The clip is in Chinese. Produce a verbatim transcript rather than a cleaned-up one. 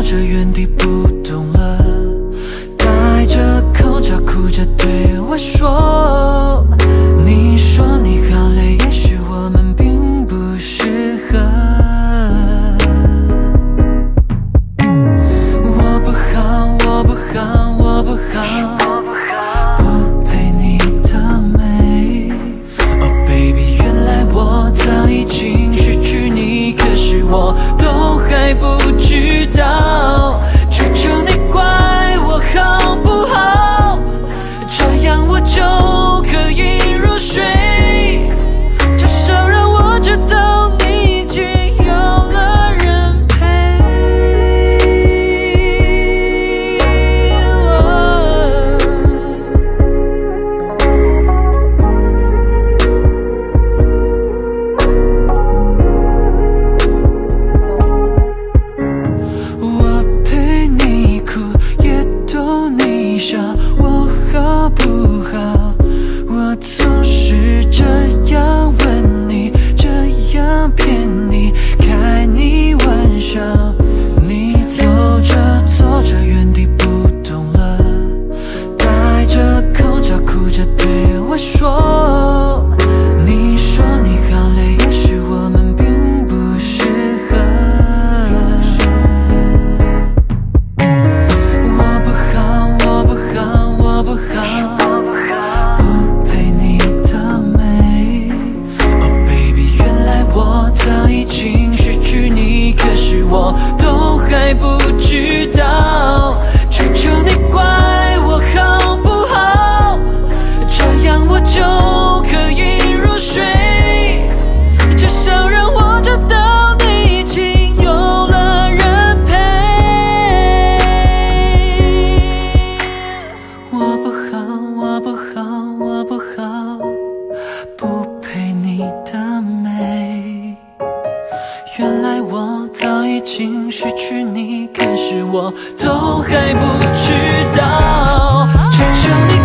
着原地不动了，戴着口罩哭着对我说，你说你好累，也许我们并不适合。我不好，我不好，我不好，不配你的美。Oh baby， 原来我早已经失去你，可是我都还不知道。求求你怪我好不好，这样我就可以入睡，至少让我知道你已经有了人陪。我陪你哭，也逗你笑，我好不好？我总是这样问你，这样骗你，开你玩笑。你走着走着原地不动了，戴着口罩哭着对我说，你说你好累，也许我们并不适合。我不好，我不好，我不好，不配你的美。Oh baby， 原来我早已经失去你，可是我都还不知道。求求你怪我好不好，这样我就可以入睡，至少让我知道你已经有了人陪。我不好，我不好，我不好，不配你的美。原来我早已经失去你，可是我都还不知道。求求你